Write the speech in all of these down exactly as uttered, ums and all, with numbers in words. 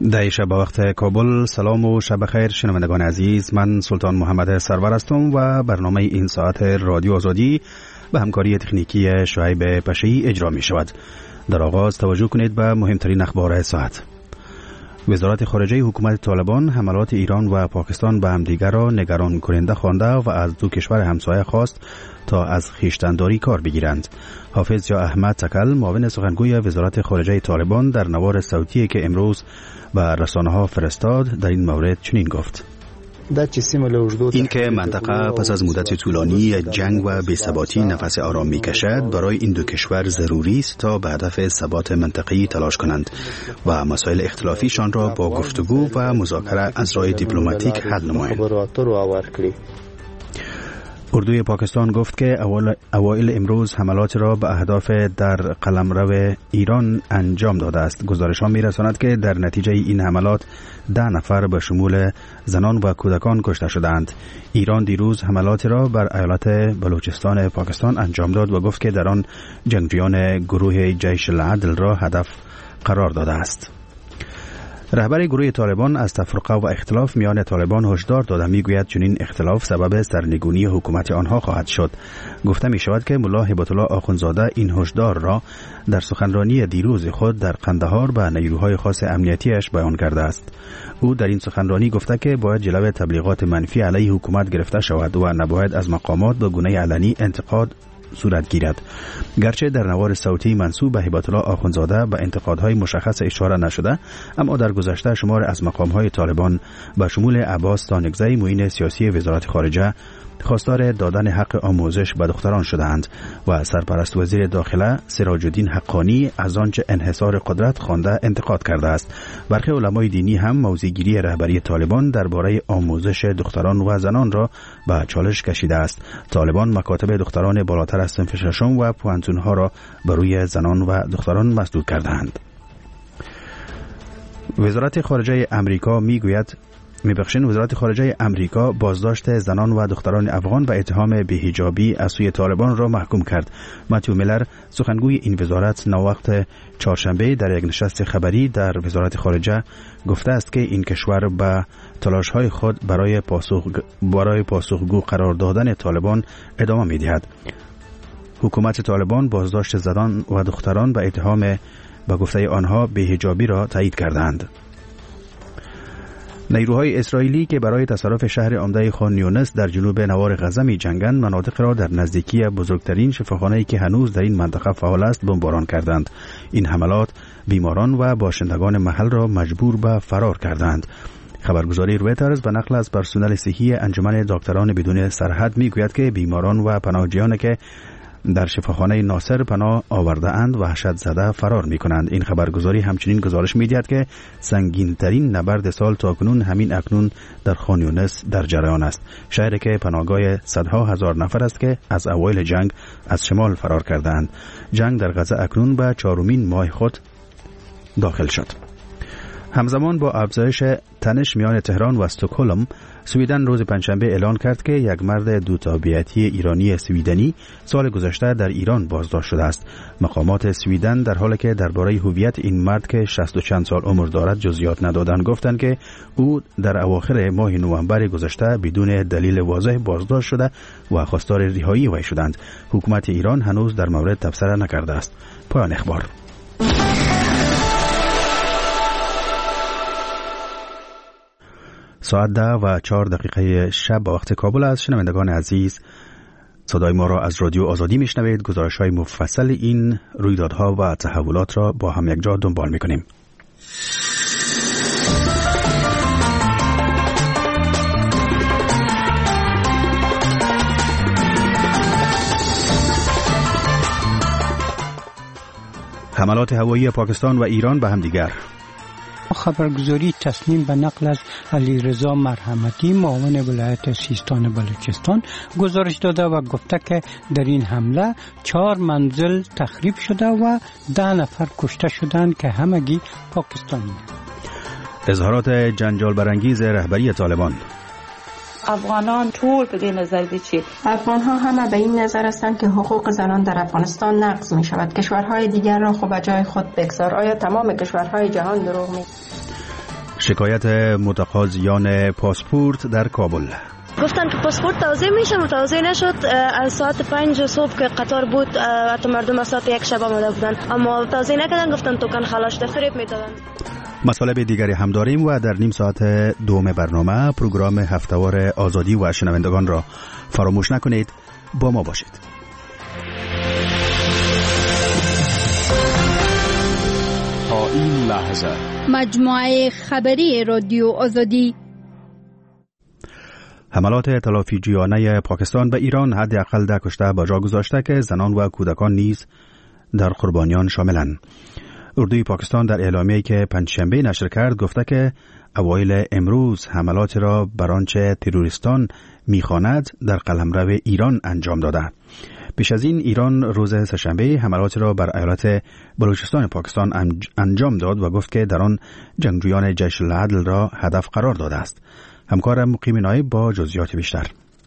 در شب وقت کابل. سلام و شب خیر شنوندگان عزیز، من سلطان محمد سرور هستم و برنامه این ساعت رادیو آزادی به همکاری تکنیکی شعیب پشه‌ای اجرا می شود. در آغاز توجه کنید به مهمترین اخبار ساعت. وزارت خارجه حکومت طالبان حملات ایران و پاکستان به همدیگر را نگران کننده خوانده و از دو کشور همسایه خواست تا از خویشتن‌داری کار بگیرند. حافظ یا احمد تکل، معاون سخنگوی وزارت خارجه طالبان، در نوار صوتی که امروز به رسانه‌ها فرستاد در این مورد چنین گفت: این که منطقه پس از مدت طولانی جنگ و بی‌ثباتی نفس آرام می‌کشد، برای این دو کشور ضروری است تا به هدف ثبات منطقه‌ای تلاش کنند و مسائل اختلافیشان را با گفتگو و مذاکره از راه دیپلماتیک حل نمایند. اردوی پاکستان گفت که اوایل امروز حملات را به اهداف در قلمرو ایران انجام داده است. گزارش ها می رساند که در نتیجه این حملات ده نفر به شمول زنان و کودکان کشته شدند. ایران دیروز حملات را بر ایالت بلوچستان پاکستان انجام داد و گفت که در آن جنگجویان گروه جیش العدل را هدف قرار داده است. رهبر گروه طالبان از تفرقه و اختلاف میان طالبان هشدار داده. میگوید چنین اختلاف سبب سرنگونی حکومت آنها خواهد شد. گفته می شود که ملا هبت الله آخوندزاده این هشدار را در سخنرانی دیروز خود در قندهار به نیروهای خاص امنیتیش بیان کرده است. او در این سخنرانی گفته که باید جلوی تبلیغات منفی علیه حکومت گرفته شود و نباید از مقامات به گونه علنی انتقاد صورت گیرد. گرچه در نوار صوتی منسوب به هبت الله آخوندزاده به انتقادهای مشخص اشاره نشده، اما در گذشته شمار از مقامهای طالبان به شمول عباس تانکزی، معین سیاسی وزارت خارجه، خواستار دادن حق آموزش به دختران شدند و سرپرست وزیر داخله سراج الدین حقانی از آنچه انحصار قدرت خوانده انتقاد کرده است. برخی علمای دینی هم موضع‌گیری رهبری طالبان درباره آموزش دختران و زنان را به چالش کشیده است. طالبان مکاتب دختران بالاتر از صنف ششم و پوهنتون‌ها را بر روی زنان و دختران مسدود کرده‌اند. وزارت خارجه امریکا میگوید میبخشین وزارت خارجه امریکا بازداشت زنان و دختران افغان به اتهام بی‌حجابی از سوی طالبان را محکوم کرد. متیو میلر، سخنگوی این وزارت، نووقت چهارشنبه در یک نشست خبری در وزارت خارجه گفته است که این کشور به تلاش‌های خود برای پاسخ برای پاسخگو قرار دادن طالبان ادامه می‌دهد. حکومت طالبان بازداشت زنان و دختران به اتهام به گفته آنها بی‌حجابی را تایید کردند. نیروهای اسرائیلی که برای تصرف شهر عمده خان یونس در جنوب نوار غزه می جنگند، مناطق را در نزدیکی بزرگترین شفاخانه‌ای که هنوز در این منطقه فعال است بمباران کردند. این حملات بیماران و باشندگان محل را مجبور به فرار کردند. خبرگزاری رویترز به نقل از پرسنل صحی انجمن دکتران بدون سرحد می گوید که بیماران و پناهجویانی که در شفاخانه ناصر پناه آورده اند وحشت زده فرار می کنند. این خبرگزاری همچنین گزارش می دهد که سنگین ترین نبرد سال تا کنون همین اکنون در خان یونس در جریان است. شهری که پناهگاه صدها هزار نفر است که از اوایل جنگ از شمال فرار کردند. جنگ در غزه اکنون به چهارمین ماه خود داخل شد. همزمان با افزایش تنش میان تهران و استکهلم، سویدن روز پنجشنبه اعلان کرد که یک مرد دو تابعیتی ایرانی سویدنی سال گذشته در ایران بازداشت شده است. مقامات سویدن در حالی که درباره هویت این مرد که شصت و چند سال عمر دارد جزئیات ندادند، گفتند که او در اواخر ماه نوامبر گذشته بدون دلیل واضح بازداشت شده و خواستار رهایی وی شدند. حکومت ایران هنوز در مورد تبصره نکرده است. پایان اخبار. ساعت ده و چهار دقیقه شب با وقت کابل است. شنوندگان عزیز، صدای ما را از رادیو آزادی میشنوید. گزارش های مفصل این رویدادها و تحولات را با هم یک جا دنبال میکنیم. حملات هوایی پاکستان و ایران به هم دیگر. خبرگزاری تسلیم به نقل از علیرضا مرحمتی، معاون ولایت سیستان بلوچستان، گزارش داده و گفته که در این حمله چهار منزل تخریب شده و ده نفر کشته شدند که همگی پاکستانی. اظهارات جنجال برانگیز رهبری طالبان. افغانان طول به این نظر دی چی؟ افغان ها همه به این نظر هستند که حقوق زنان در افغانستان نقض می شود. کشورهای دیگر را خود به جای خود بگذار. آیا تمام کشورهای جهان دروغ می؟ شکایت متقاضیان پاسپورت در کابل. گفتن که پاسپورت توزیع میشه، متوزیع نشد. از ساعت پنج صبح که قطار بود حتی مردم از ساعت یک شب آمده بودن اما توزیع نکردن، گفتن توکن خلاص ده فریب میدادن. مطالب دیگری هم داریم و در نیم ساعت دوم برنامه پروگرام هفته‌وار آزادی و شنوندگان را فراموش نکنید. با ما باشید. تا این لحظه مجموعه خبری رادیو آزادی. حملات تلافیجویانه پاکستان به ایران حداقل ده کشته به جا گذاشته که زنان و کودکان نیز در قربانیان شاملند. اردوی پاکستان در اعلامیه‌ای که پنجشنبه نشر کرد گفته که اوایل امروز حملات را بر آنچه تروریستان می‌خواند در قلمرو ایران انجام داده. پیش از این ایران روز سه‌شنبه حملات را بر ایالت بلوچستان پاکستان انجام داد و گفت که در آن جنگجویان جیش العدل را هدف قرار داده است. همکارم مقیم نایب با جزئیات بیشتر.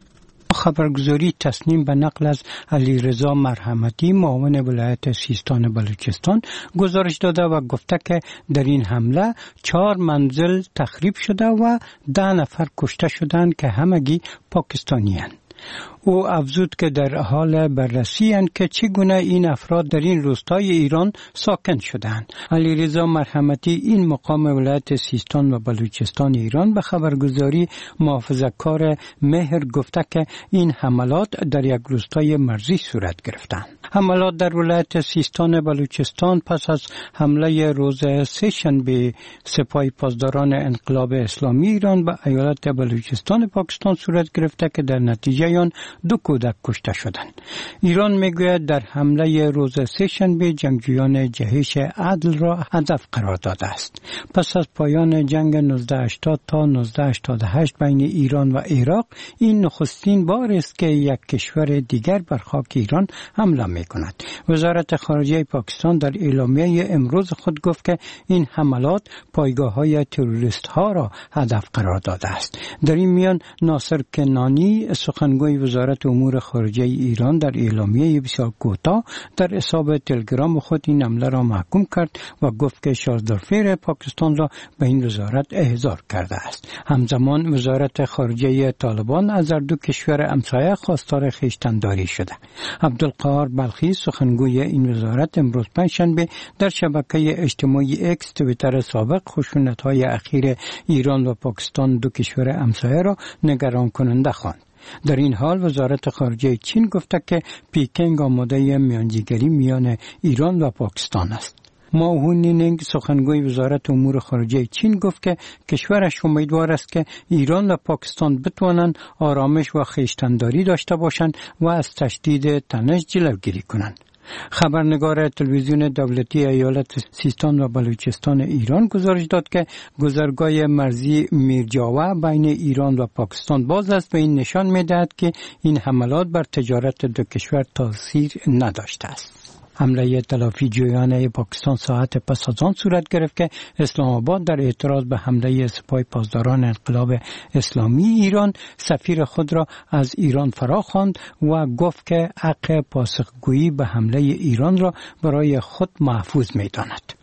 خبرگزاری تصنیم به نقل از علیرضا مرحمتی معاون ولایت سیستان بلوچستان گزارش داده و گفته که در این حمله چهار منزل تخریب شده و ده نفر کشته شدند که همگی پاکستانی هستند. او افزود که در حال بررسی اند که چگونه این افراد در این روستای ایران ساکن شدند. علیرضا مرحمتی این مقام ولایت سیستان و بلوچستان ایران به خبرگزاری محافظه‌کار مهر گفته که این حملات در یک روستای مرزی صورت گرفتند. حملات در ولایت سیستان بلوچستان پس از حمله روز سه‌شنبه سپاه پاسداران انقلاب اسلامی ایران به ایالت بلوچستان پاکستان صورت گرفته که در نتیجه آن دو کودک کشته شدند. ایران میگوید در حمله روز سه‌شنبه جنگجویان جهش عدل را هدف قرار داده است. پس از پایان جنگ نوزده هشتاد تا نوزده هشتاد و هشت بین ایران و عراق این نخستین بار است که یک کشور دیگر بر خاک ایران حمله میکند. وزارت خارجه پاکستان در اعلامیه امروز خود گفت که این حملات پایگاه‌های تروریست ها را هدف قرار داده است. در این میان ناصر کنانی سخنگوی وزارت امور خارجه ایران در اعلامیه بسیار کوتاه در حساب تلگرام خود این حمله را محکوم کرد و گفت که شاردارفیر پاکستان را به این وزارت احضار کرده است. همزمان وزارت خارجه طالبان از هر دو کشور همسایه خواستار خویشتن‌داری شده. عبدالقاهر بلخی سخنگوی این وزارت امروز پنجشنبه در شبکه اجتماعی اکس توییتر سابق خشونت‌های اخیر ایران و پاکستان دو کشور همسایه را نگران کننده خواند. در این حال وزارت خارجه چین گفته که پیکنگ آماده میانجیگری میان ایران و پاکستان است. ماهو نینگ سخنگوی وزارت امور خارجه چین گفت که کشورش امیدوار است که ایران و پاکستان بتوانند آرامش و خویشتن‌داری داشته باشند و از تشدید تنش جلوگیری کنند. خبرنگار تلویزیون دولتی ایالت سیستان و بلوچستان ایران گزارش داد که گذرگاه مرزی میرجاوه بین ایران و پاکستان باز است و این نشان می‌دهد که این حملات بر تجارت دو کشور تاثیر نداشته است. حمله تلافیجویانه پاکستان ساعت پس از آن صورت گرفت که اسلام آباد در اعتراض به حمله سپاه پاسداران انقلاب اسلامی ایران سفیر خود را از ایران فراخواند و گفت که حق پاسخگویی به حمله ایران را برای خود محفوظ می‌داند.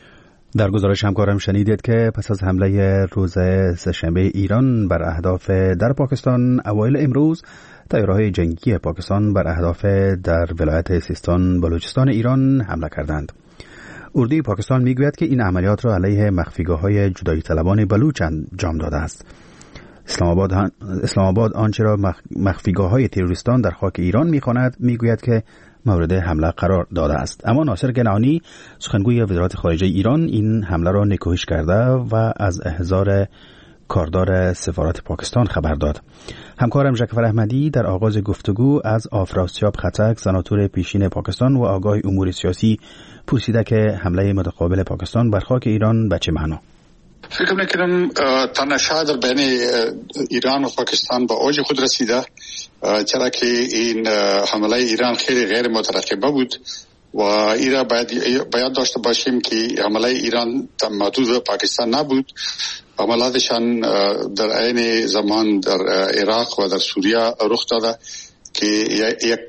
در گزارش همکارم شنیدید که پس از حمله روز سه‌شنبه ایران بر اهداف در پاکستان اوایل امروز طیاره‌های جنگی پاکستان بر اهداف در ولایت سیستان بلوچستان ایران حمله کردند. اردوی پاکستان میگوید که این عملیات را علیه مخفیگاه‌های جدایی طلبان بلوچ انجام داده است. اسلام آباد اسلام آباد آنچه را مخفیگاه‌های تروریستان در خاک ایران می‌خواند میگوید که مورد حمله قرار داده است. اما ناصر کنعانی سخنگوی وزارت خارجه ایران این حمله را نکوهش کرده و از احضار کاردار سفارت پاکستان خبر داد. همکارم جعفر احمدی در آغاز گفتگو از آفراسیاب خطک سناتور پیشین پاکستان و آگاه امور سیاسی پرسیده که حمله متقابل پاکستان بر خاک ایران به چه معنا؟ فکر میکنم تنش‌ها در بین ایران و پاکستان به اوج خود رسیده، چرا که این حمله ایران خیلی غیر مترقبه بود و ایران باید باید داشته باشیم که حمله ایران محدود پاکستان نبود. حملاتشان در عین زمان در عراق و در سوریه رخ داده که یک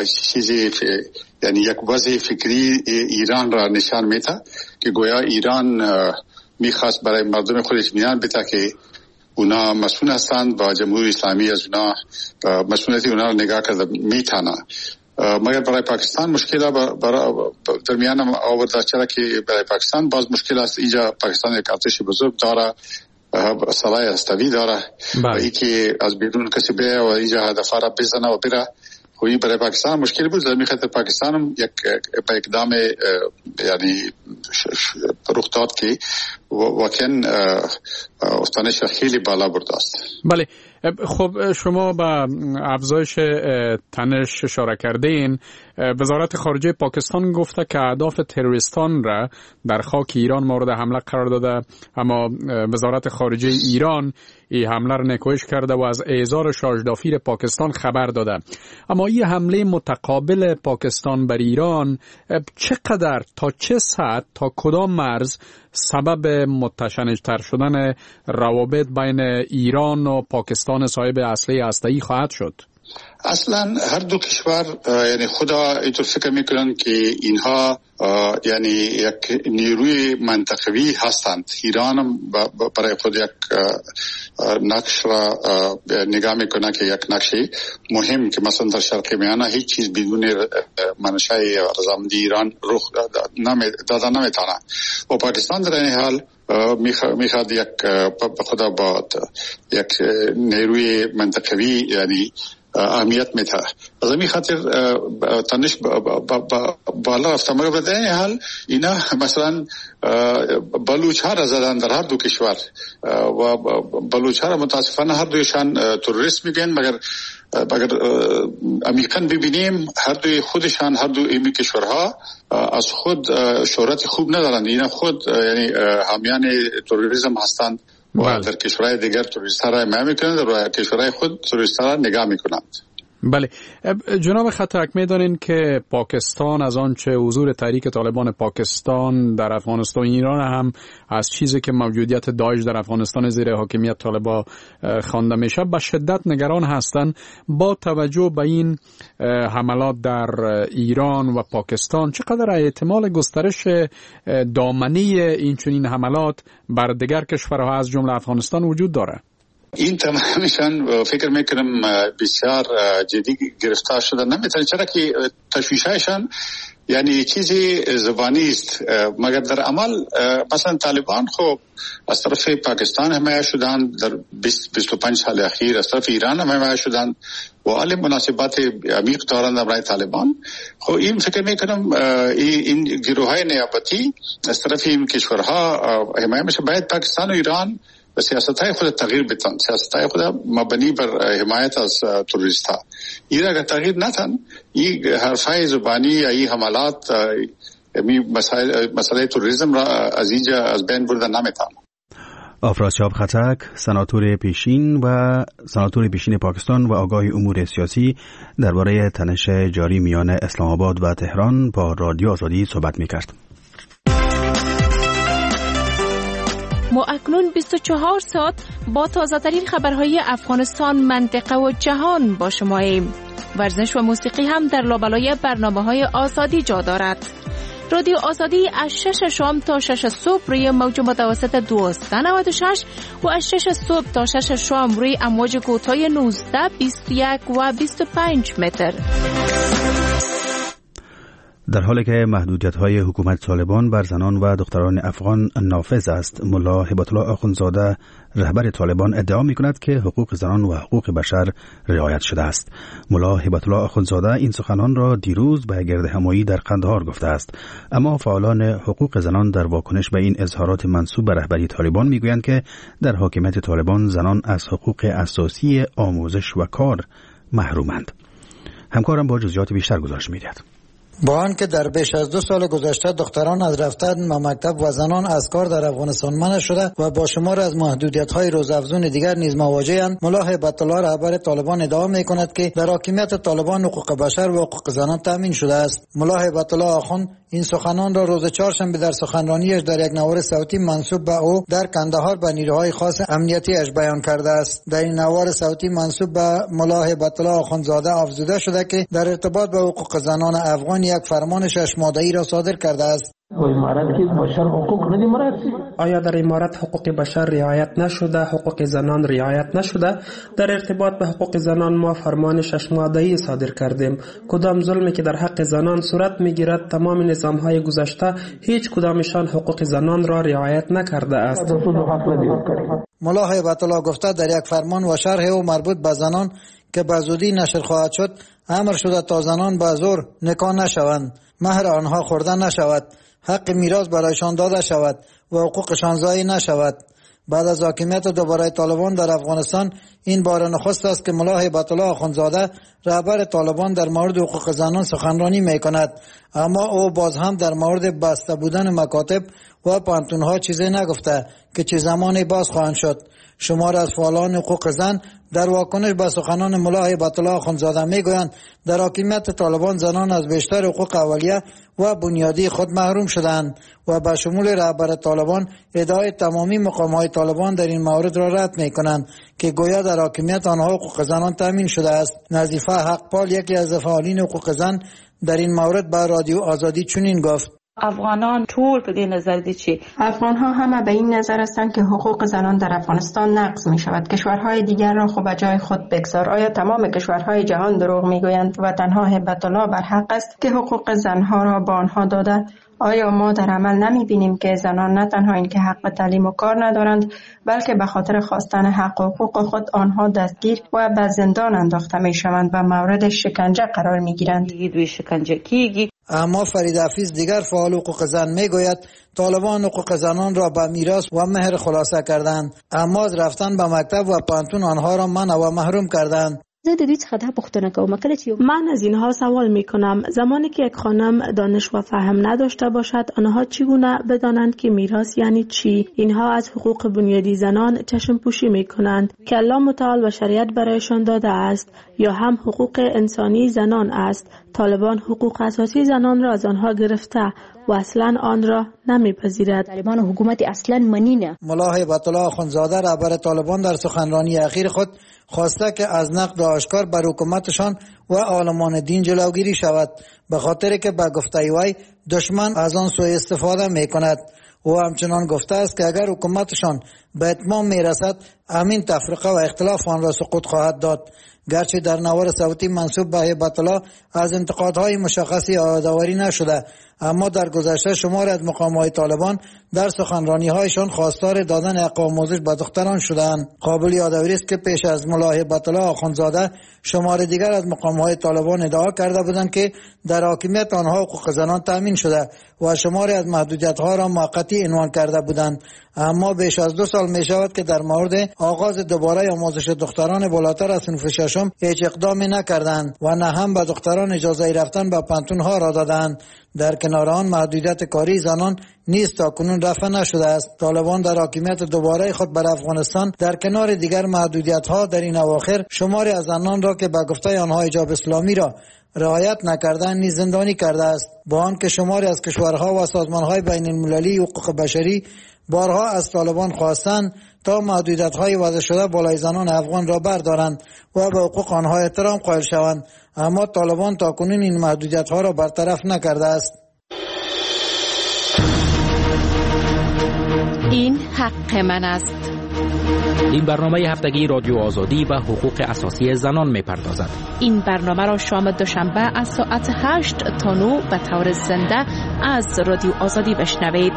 چیزی یعنی یک وضع فکری ایران را نشان میده که گویا ایران میخواست برای مردم خود اطمینان بده که اونا مسئول هستند با جمهوری اسلامی از اونا مسئولیت اونا رو نگاه کرده میتونه. مگر برای پاکستان مشکل برای درمیان آورده، چرا که برای پاکستان باز مشکل است. اینجا پاکستان یک ارتش بزرگ داره، سلاح هسته‌ای داره و ای که از بیرون کسی بیه و اینجا هدفها را بزنه و بره، خویی برای پاکستان مشکل بود. زمین خاطر پاکستان هم یک به اقدام یعنی رخ داد که واقعا تنش خیلی بالا برده است. بله، خب شما با افزایش تنش اشاره کردین. وزارت خارجه پاکستان گفته که اهداف تروریستان را در خاک ایران مورد حمله قرار داده، اما وزارت خارجه ایران این حمله را نکوهش کرده و از اعزار شاهدافیر پاکستان خبر داده. اما این حمله متقابل پاکستان بر ایران چقدر، تا چه سطح، تا کدام مرز سبب متشنج‌تر شدن روابط بین ایران و پاکستان صاحب اسلحه هسته‌ای خواهد شد؟ اصلا هر دو کشور یعنی خدا اینطور فکر میکنن که اینها یعنی یک نیروی منطقوی هستند. ایران هم برای خود یک نقش را نگاه میکنه که یک نقشی مهم که مثلا در شرق میانه هیچ چیز بدون منشأ رضامندی ایران رخ داده نمیتونه و پاکستان در این حال میخواد یک به خدا با یک نیروی منطقوی یعنی اهمیت میده. از همین خاطر تنش بالا رفته. مگر به این حال اینا مثلا بلوچ ها را زدن در هر دو کشور و بلوچ ها را متاسفانه هر دویشان تروریست میگن، مگر مگر عمیقاً ببینیم هر دوی خودشان هر دو این کشورها از خود شهرت خوب ندارند. اینا خود یعنی حامیان تروریسم هستند و در کشورهای دیگر تروریست ها را حمایت میکنند و کشورهای خود تروریست ها را نگاه میکنند. بله جناب خطک، میدانین که پاکستان از آنچه حضور تحریک طالبان پاکستان در افغانستان ایران هم از چیزی که موجودیت داعش در افغانستان زیر حاکمیت طالبان خوانده میشه به شدت نگران هستند. با توجه به این حملات در ایران و پاکستان چقدر احتمال گسترش دامنی این چنین حملات بر دیگر کشورها از جمله افغانستان وجود داره؟ این تمامشان فکر میکنم بسیار جدی گرفتار شده نمیتونه، چرا که تشویشایشان یعنی چیزی زبانی است مگر در عمل. مثلا طالبان خب از طرف پاکستان حمایت شدند در بیست بیست و پنج سال اخیر، از طرف ایران هم حمایت شدند و عالی مناسبات عمیق دارند برای طالبان. خب این فکر میکنم این گروه‌های نیابتی از طرف این کشورها حمایت میشه. باید پاکستان و ایران سیاست‌های خود تغییر بدن، سیاست‌های خود مبنی بر حمایت از تروریست ها. این اگر تغییر نتن، این حرفای زبانی یا این حملات مسئله مسئله تروریسم را از اینجا از بین بردن نمیتونه. آفراسیاب خطک، سناتور پیشین و سناتور پیشین پاکستان و آگاه امور سیاسی درباره تنش جاری میان اسلام آباد و تهران با رادیو آزادی صحبت می‌کرد. ما اکنون بیست و چهار ساعت با تازه ترین خبرهای افغانستان، منطقه و جهان با شماییم. ورزش و موسیقی هم در لابلای برنامه‌های آزادی جا دارد. رادیو آزادی از شش شام تا شش صبح روی موج متوسط دویست و نود و شش و از شش صبح تا شش شام روی امواج کوتاه نوزده، بیست و یک و بیست و پنج متر. در حالی که محدودیت‌های حکومت طالبان بر زنان و دختران افغان نافذ است، ملا هبت الله آخوندزاده رهبر طالبان ادعا می‌کند که حقوق زنان و حقوق بشر رعایت شده است. ملا هبت الله آخوندزاده این سخنان را دیروز به گردهمایی در قندهار گفته است، اما فعالان حقوق زنان در واکنش به این اظهارات منسوب به رهبری طالبان می‌گویند که در حاکمیت طالبان زنان از حقوق اساسی آموزش و کار محرومند. همکارم با جزئیات بیشتر گزارش می‌دهد. با آنکه در بیش از دو سال گذشته دختران از رفتن به مکتب و زنان از کار در افغانستان منع شده و با شمار از محدودیت‌های روزافزون دیگر نیز مواجه‌اند، ملا هبت الله رهبر طالبان ادعا می‌کند که در حاکمیت طالبان حقوق بشر و حقوق زنان تامین شده است. ملا هبت الله آخوند این سخنان را روز چهارشنبه در سخنرانیش در یک نوار صوتی منسوب به او در کندهار به نیروهای خاص امنیتی‌اش بیان کرده است. در این نوار صوتی منسوب به ملا هبت الله آخوندزاده افزوده شده که در ارتباط با حقوق زنان افغان یک فرمان شش ماده‌ای را صادر کرده است. آیا در امارت حقوق بشر رعایت نشده، حقوق زنان رعایت نشده؟ در ارتباط به حقوق زنان ما فرمان شش ماده‌ای صادر کردیم. کدام ظلمی که در حق زنان صورت میگیرد، تمام نظام‌های گذشته هیچ کدامشان حقوق زنان را رعایت نکرده است. ملا هیبت الله گفته در یک فرمان و شرح او مربوط به زنان که به زودی نشر خواهد شد، امر شده تا زنان به زور نکاح نشوند، مهر آنها خورده نشود، حق میراث برایشان داده شود و حقوقشان ضایع نشود. بعد از حاکمیت دوباره طالبان در افغانستان این بار نخست است که ملا هیبت الله آخوندزاده رهبر طالبان در مورد حقوق زنان سخنرانی می کند، اما او باز هم در مورد بسته بودن مکاتب و پانتونها چیزی نگفته که چه زمانی باز خواهند شد. شمار از فعالان حقوق زن در واکنش به سخنان ملا هیبت الله آخوندزاده میگویند در حاکمیت طالبان زنان از بیشتر حقوق اولیه و بنیادی خود محروم شدند و به شمول رهبر طالبان ادعای تمامی مقام‌های طالبان در این مورد را رد می‌کنند که گویا در حاکمیت آنها حقوق زنان تامین شده است. نظیفه حقپال یکی از فعالین حقوق زن در این مورد به رادیو آزادی چنین گفت: افغانان طول به این نظر دی چی؟ افغان ها همه به این نظر هستند که حقوق زنان در افغانستان نقض می شود. کشورهای دیگر را خود به جای خود بگذار. آیا تمام کشورهای جهان دروغ می گویند و تنها هیبت الله بر حق است که حقوق زنها را به آنها داده؟ آیا ما در عمل نمی بینیم که زنان نه تنها این که حق به تعلیم و کار ندارند، بلکه به خاطر خواستن حق و حقوق خود آنها دستگیر و به زندان انداخته می شوند و مورد شکنجه قرار می گیرند؟ اما فرید حفیظ دیگر فعال حقوق زن می گوید طالبان حقوق زنان را به میراث و مهر خلاصه کردند، اما از رفتن به مکتب و پانتون آنها را منع و محروم کردند. من از اینها سوال می کنم، زمانی که یک خانم دانش و فهم نداشته باشد، آنها چگونه بدانند که میراث یعنی چی؟ اینها از حقوق بنیادی زنان چشم پوشی می کنند که الله متعال و شریعت برایشان داده است، یا هم حقوق انسانی زنان است. طالبان حقوق اساسی زنان را از آنها گرفته و اصلا آن را نمیپذیرد. طالبان و حکومت اصلا منینه. ملا هیبت الله آخوندزاده رهبر طالبان در سخنرانی اخیر خود خواسته که از نقد آشکار بر حکومتشان و عالمان دین جلوگیری شود، به خاطر که به گفته وی دشمن از آن سوء استفاده می کند. او همچنان گفته است که اگر حکومتشان به اتمام می رسد، امین تفرقه و اختلاف آن را سقوط خواهد داد. گرچه در نوار صوتی منسوب به هیبت الله از انتقادهای مشخصی یادآوری نشده، اما در گذشته شمار از مقام‌های طالبان در سخنرانی‌هایشان خواستار دادن حق آموزش به دختران شدند. قابل یادآوری است که پیش از ملا هیبت الله آخوندزاده شمار دیگر از مقام‌های طالبان ادعا کرده بودند که در حاکمیت آنها حقوق زنان تامین شده و شماری از محدودیت‌ها را موقتی عنوان کرده بودند، اما بیش از دو سال می شود که در مورد آغاز دوباره آموزش دختران بالاتر از صنف ششم هیچ اقدامی نکردند و نه هم به دختران اجازه رفتن به پانتون‌ها را دادند. در کنار آن محدودیت کاری زنان نیز تاکنون رفع نشده است. طالبان در حاکمیت دوباره خود بر افغانستان در کنار دیگر محدودیت‌ها در این اواخر شماری از زنان را که به گفته آنها حجاب اسلامی را رعایت نکردن نیز زندانی کرده است، با آنکه شماری از کشورها و سازمان‌های بین المللی حقوق بشری بارها از طالبان خواستند تا محدودیت‌های وضع شده بالای زنان افغان را بردارند و به حقوق آنها احترام قائل شوند، اما طالبان تاکنون این محدودیت‌ها را برطرف نکرده است. این حق من است. این برنامه هفتگی رادیو آزادی و حقوق اساسی زنان می‌پردازد. این برنامه را شام دوشنبه از ساعت هشت تا نه به طور زنده از رادیو آزادی بشنوید.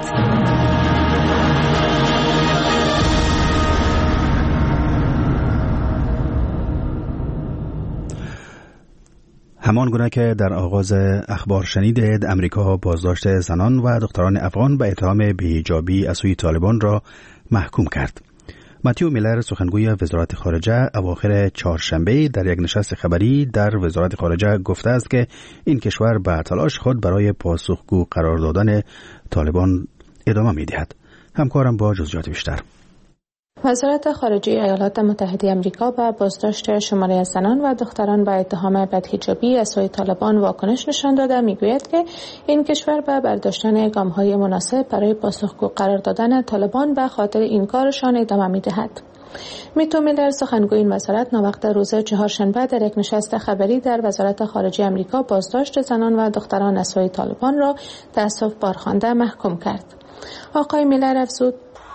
همان گونه که در آغاز اخبار شنیدید، امریکا بازداشت زنان و دختران افغان به اتهام بی‌حجابی از سوی طالبان را محکوم کرد. متیو میلر سخنگوی وزارت خارجه اواخر چهارشنبه در یک نشست خبری در وزارت خارجه گفته است که این کشور به تلاش خود برای پاسخگو قرار دادن طالبان ادامه می‌دهد. همکارم با جزئیات بیشتر. وزارت خارجه ایالات متحده آمریکا با بازداشت شماری از زنان و دختران با اتهام بدحجابی از سوی طالبان واکنش نشان داده میگوید که این کشور به برداشتن گام‌های مناسب برای پاسخگو قرار دادن طالبان به خاطر این کارشان ادامه می‌دهد. میتو میلر سخنگوی این وزارت ناوقت روز چهارشنبه در یک نشست خبری در وزارت خارجه آمریکا بازداشت زنان و دختران از سوی طالبان را تأسف بارخوانده محکوم کرد. آقای میلر افزود: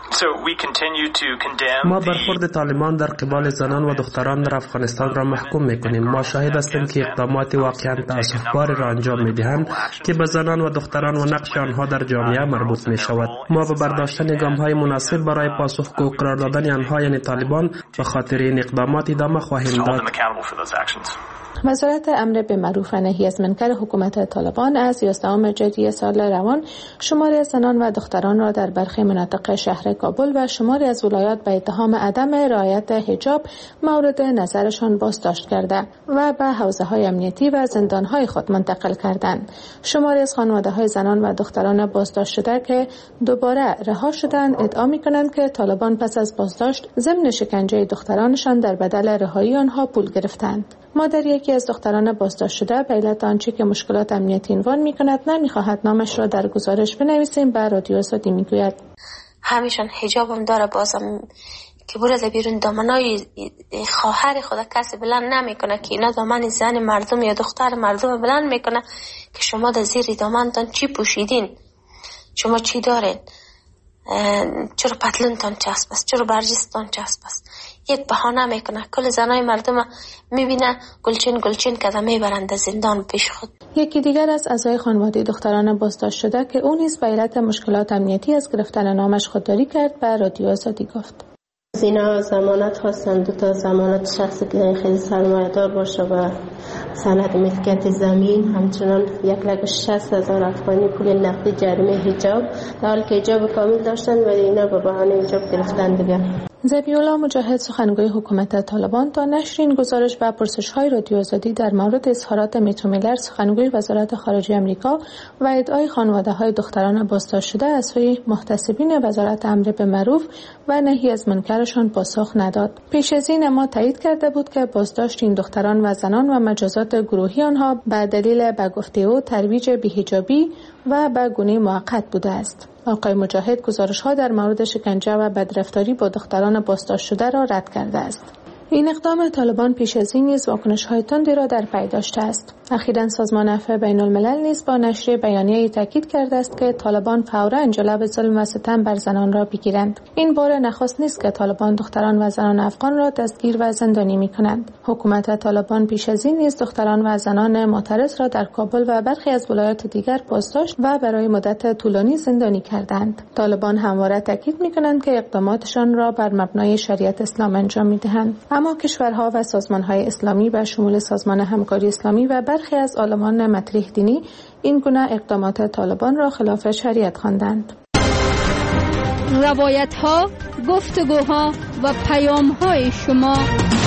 ما برخورد طالبان در قبال زنان و دختران در افغانستان را محکوم میکنیم. ما شاهد هستیم که اقدامات واقعا تأسف‌بار را انجام میدهند که به زنان و دختران و نقش آنها در جامعه مربوط می شود. ما به برداشتن گام‌های مناسب برای پاسخگو قرار دادن آنها یعنی طالبان به خاطر این اقدامات ادامه خواهیم داد. وزارت امر به معروف و نهی از منکر حکومت طالبان از یازدهم ژوئیه سال روان شماری از زنان و دختران را در برخی مناطق شهر کابل و شماری از ولایات به اتهام عدم رعایت حجاب مورد نظرشان بازداشت کرده و به حوزه‌های امنیتی و زندان‌های خود منتقل کردند. شماری از خانواده‌های زنان و دختران بازداشت شده که دوباره رها شدند ادعا می‌کنند که طالبان پس از بازداشت ضمن شکنجه دخترانشان در بدل رهایی آنها پول گرفتند. مادر یکی از دختران بازداشت شده به علت آنچه که مشکلات امنیتی عنوان می‌کند نمی‌خواهد نامش را در گزارش بنویسیم به رادیو آزادی می‌گوید: همیشان حجابم داره بازم که برده بیرون دامنای خواهر خود کسی بلند نمیکنه که اینا دامن زن مردم یا دختر مردم بلند میکنه که شما در زیر دامنتان چی پوشیدین، شما چی دارین، چرا پتلونتان چسب است، چرا برجستان چسب است. یک بهانه میکنه. کل زنای مردم میبینه گلچین گلچین کده میبرند زندان پیش خود. یکی دیگر از اعضای خانواده دختران بازداشت شده که او نیز به علت مشکلات امنیتی از گرفتن نامش خودداری کرد به رادیو آزادی گفت: اینا ضمانت خواستن، دو تا ضمانت شخصی که خیلی سرمایه‌دار باشه و سند ملکیت زمین، همچنان یک لک شصت هزار افغانی پول نقدی جریمه حجاب، در حالی که حجاب کامل داشتن ولی اینا به بهانه حجاب گرفتن دیگه. ذبیح‌الله مجاهد سخنگوی حکومت طالبان تا نشر این گزارش و پرسش‌های رادیو آزادی در مورد اظهارات میتو میلر سخنگوی وزارت خارجه آمریکا و ادعای خانواده‌های دختران بازداشت شده از سوی محتسبین وزارت امر به معروف و نهی از منکرشان پاسخ نداد. پیش از این اما تایید کرده بود که بازداشت این دختران و زنان و مجازات گروهی آنها به دلیل به گفته او ترویج بی‌حجابی و به گونه موقت بوده است. آقای مجاهد گزارش‌ها در مورد شکنجه و بدرفتاری با دختران بازداشت شده را رد کرده است. این اقدام طالبان پیش از این نیز واکنش‌های تندی را در پی داشته است. اخیراً سازمان عفو بین‌الملل نیز با نشر بیانیه‌ای تاکید کرده است که طالبان فوراً جلو ظلم و ستم بر زنان را بگیرند. این بار نخست نیست که طالبان دختران و زنان افغان را دستگیر و زندانی می‌کنند. حکومت طالبان پیش از این نیز دختران و زنان معترض را در کابل و برخی از ولایات دیگر بازداشت و برای مدت طولانی زندانی کردند. طالبان همواره تاکید می‌کنند که اقداماتشان را بر مبنای شریعت اسلام انجام می‌دهند. اما کشورها و سازمان‌های اسلامی به شمول سازمان همکاری اسلامی و برخی از عالمان مطرح دینی این گونه اقدامات طالبان را خلاف شریعت خواندند. روایت‌ها، گفتگوها و پیام‌های شما.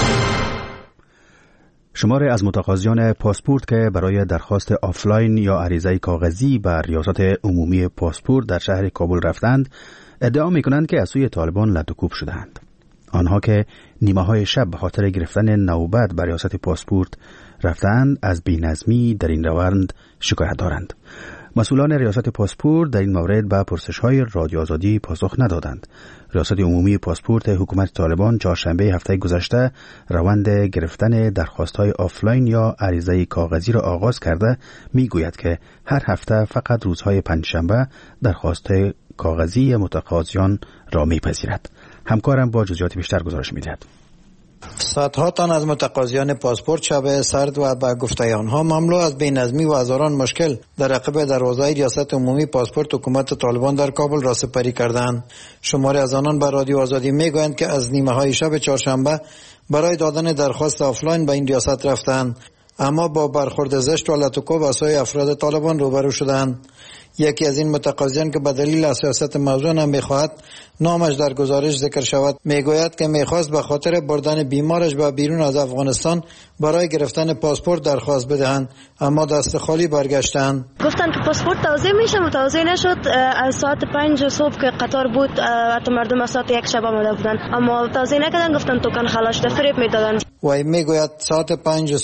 شماری از متقاضیان پاسپورت که برای درخواست آفلاین یا عریضه کاغذی به ریاست عمومی پاسپورت در شهر کابل رفتند، ادعا می‌کنند که از سوی طالبان لدوکوب شدند. آنها که نیمه های شب به خاطر گرفتن نوبت به ریاست پاسپورت رفتند از بی‌نظمی در این روند شکایت دارند. مسئولان ریاست پاسپورت در این مورد به پرسش‌های رادیو آزادی پاسخ ندادند. ریاست عمومی پاسپورت حکومت طالبان چهارشنبه هفته گذشته روند گرفتن درخواست‌های آفلاین یا عریضه کاغذی را آغاز کرده می‌گوید که هر هفته فقط روزهای پنجشنبه درخواست‌های کاغذی متقاضیان را می‌پذیرد. همکارم با جزئیات بیشتر گزارش می‌دهد. صدها تن از متقاضیان پاسپورت شب سرد و به گفته آنها مملو از بی‌نظمی و هزاران مشکل در عقب دروازه ریاست عمومی پاسپورت حکومت طالبان در کابل را سپری کردند. شماری از آنان به رادیو آزادی میگویند که از نیمه های شب چهارشنبه برای دادن درخواست آفلاین به این ریاست رفتند، اما با برخورد زشت و لطوکوب از سوی افراد طالبان روبرو شدند. یکی از این متقاضیان که به دلیل حساسیت موضوع هم می‌خواهد نامش در گزارش ذکر شود میگوید که می‌خواست به خاطر بردن بیمارش به بیرون از افغانستان برای گرفتن پاسپورت درخواست بدهند، اما دست خالی برگشتند. گفتن که پاسپورت توزیع میشه، متوزیع نشد. از ساعت پنج صبح که قطار بود حتی مردم از ساعت یک شب آمده بودن، اما توزیع نکردن. گفتن توکن خلاص فریب میدادن. وی میگوید ساعت پنج صبح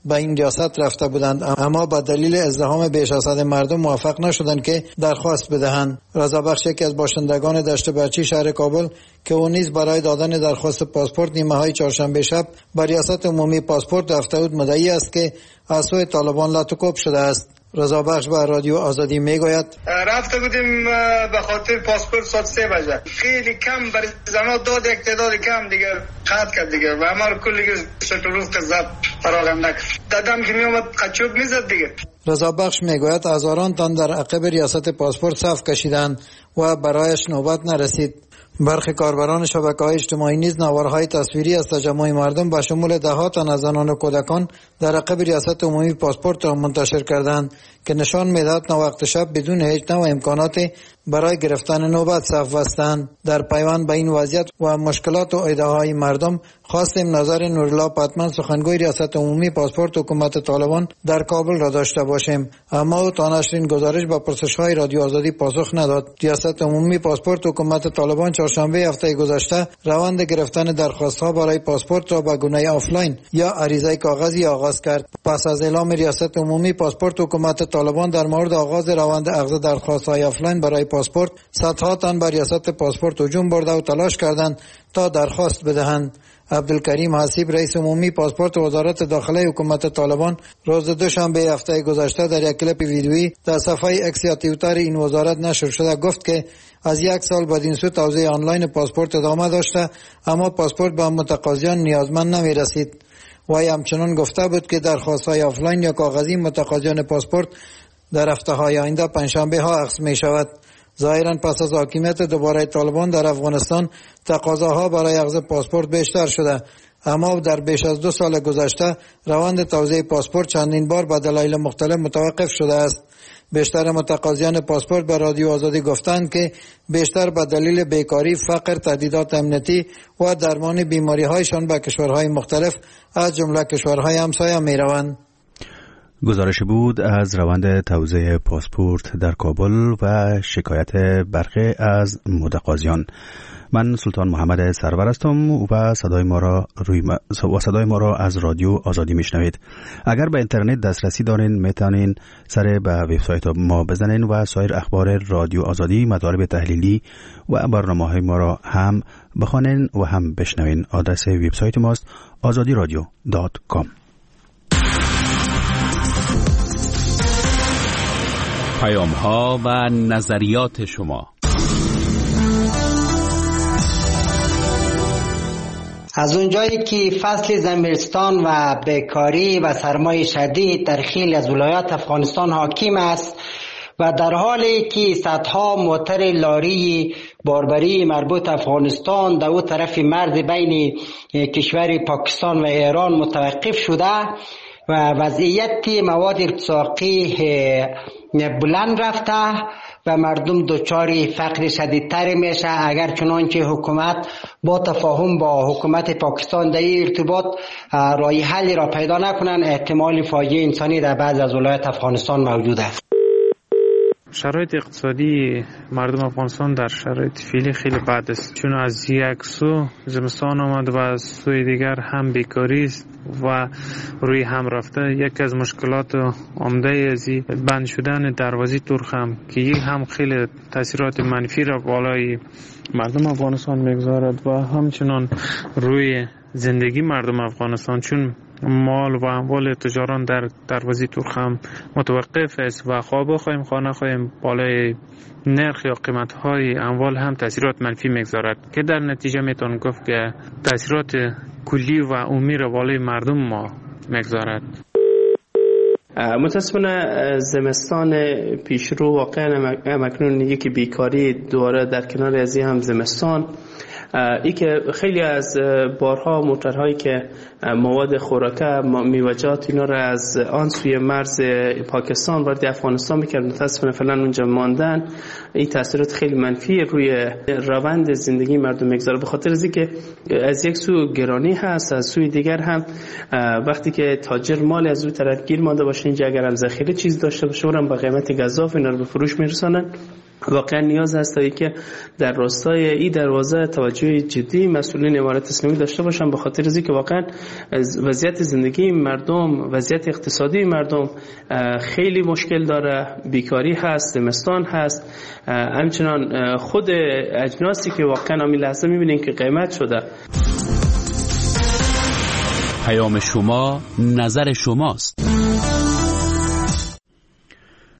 به این ریاست رفته بودند، اما با دلیل ازدحام بیش از حد مردم موفق نشدند که درخواست بدهند. رضا بخش یکی از باشندگان دشت برچی شهر کابل که او نیز برای دادن درخواست پاسپورت نیمه های چهارشنبه شب به ریاست عمومی پاسپورت رفته بود مدعی است که از سوی طالبان لطوکوب شده است. رضا بخش به رادیو آزادی میگوید رفته بودیم به خاطر پاسپورت ساعت سه بجه، خیلی کم برای زمان داد، یک تعداد کم دیگه قطع کرد دیگه و ما رو کلی شش روز قضا فراغم نکرد. دادم که میومد قچوب میزد دیگه. رضا بخش میگوید هزاران تن در عقب ریاست پاسپورت صف کشیدند و برایش نوبت نرسید. برخی کاربران شبکه‌های اجتماعی نیز نوارهای تصویری از تجمع مردم به شمول ده تن از زنان و کودکان در عقب ریاست عمومی پاسپورت را منتشر کردند که نشان می‌دهد نوبت شب بدون هیچ نوع امکاناتی برای گرفتن نوبت صف بستند. در پیوند به این وضعیت و مشکلات و ایده‌های مردم خواستیم نظر نورالله پتمن سخنگوی ریاست عمومی پاسپورت حکومت طالبان در کابل را داشته باشیم، اما او تا نشرین گزارش به پرسش‌های رادیو آزادی پاسخ نداد. ریاست عمومی پاسپورت حکومت طالبان چهارشنبه هفته گذشته روند گرفتن درخواست‌ها برای پاسپورت را به گونه آفلاین یا عریضه کاغذی آغاز کرد. پس از اعلام ریاست عمومی پاسپورت حکومت طالبان در مورد آغاز روند اخذ درخواست‌های آفلاین برای پاسپورت، صدها تن بر ریاست پاسپورت هجوم برده و تلاش کردند تا درخواست بدهند. عبدالکریم حسیب رئیس عمومی پاسپورت وزارت داخله حکومت طالبان روز دوشنبه هفته گذشته در یک کلیپ ویدیویی در صفحه اکس یا توییتر این وزارت نشر شده گفت که از یک سال بعد این سو توزیع آنلاین پاسپورت ادامه داشته، اما پاسپورت به متقاضیان نیازمند نمی رسید. و همچنان گفته بود که درخواست‌های آفلاین یا کاغذی متقاضیان پاسپورت در هفته‌های آینده پنجشنبه ها اخذ می شود. ظاهرا پس از حاکمیت دوباره طالبان در افغانستان تقاضاها برای اخذ پاسپورت بیشتر شده، اما در بیش از دو سال گذشته روند توزیع پاسپورت چندین بار به دلایل مختلف متوقف شده است. بیشتر متقاضیان پاسپورت به رادیو آزادی گفتند که بیشتر به دلیل بیکاری، فقر، تهدیدات امنیتی و درمان بیماری‌هایشان به کشورهای مختلف از جمله کشورهای همسایه می‌روند. گزارش بود از روند توزیع پاسپورت در کابل و شکایت برخی از متقاضیان. من سلطان محمد سرور هستم و صدای ما را روی م... و صدای ما را از رادیو آزادی میشنوید. اگر به اینترنت دسترسی دارین میتونین سر به وبسایت ما بزنین و سایر اخبار رادیو آزادی، مطالب تحلیلی و برنامه‌های ما را هم بخوانین و هم بشنوین. آدرس وبسایت ماست آزادی رادیو دات کام. پیام‌ها و نظریات شما. از اونجایی که فصل زمستان و بیکاری و سرمای شدید در خیلی از ولایات افغانستان حاکم است و در حالی که صدها موتر لاری باربری مربوط افغانستان در اون طرف مرز بین کشور پاکستان و ایران متوقف شده و وضعیت مواد ارتزاقی بلند رفته و مردم دچار فقر شدیدتر میشه، اگر چنانچه حکومت با تفاهم با حکومت پاکستان در این ارتباط راه حلی را پیدا نکنن، احتمال فاجعه انسانی در بعض از ولایات افغانستان موجود است. شرایط اقتصادی مردم افغانستان در شرایط فعلی خیلی بد است، چون از یک سو زمستان آمد و از سوی دیگر هم بیکاری است و روی هم رفته. یک از مشکلات عمده از بند شدن دروازه ترخم که یک هم خیلی تاثیرات منفی را بالای مردم افغانستان میگذارد و همچنان روی زندگی مردم افغانستان، چون مال و اموال تجاران در دروازه ترخم متوقف است و خواه بخواهیم خواه نخواهیم بالای نرخ یا قیمت های اموال هم تاثیرات منفی میگذارد که در نتیجه میتون گفت که تاثیرات کلی و عمومی را بالای مردم ما میگذارد. متاسفانه زمستان پیشرو واقعا مکنون یکی بیکاری دوباره در کنار از هم زمستان، ای که خیلی از بارها موترهایی که مواد خوراکه میوجات اینا را از آن سوی مرز پاکستان وارد افغانستان میکرد، متاسفانه فعلا اونجا ماندن. این تاثیرات خیلی منفی روی روند زندگی مردم میگذاره، به خاطر از اینکه از یک سو گرانی هست، از سوی دیگر هم وقتی که تاجر مال از اون طرف گیر مانده باشه باشه اینجا اگر هم ذخیره چیز داشته باشه اونم با قیمت گزاف اینا رو به فروش میرسانن. واقعا نیاز هست تا که در راستای این دروازه توجه جدی مسئولین امارت اسلامی داشته باشن، به خاطر از اینکه واقعا وضعیت زندگی مردم، وضعیت اقتصادی مردم خیلی مشکل داره، بیکاری هست، زمستان هست، همچنان خود اجناسی که واقعا همین لحظه میبینین که قیمت شده. پیام شما نظر شماست.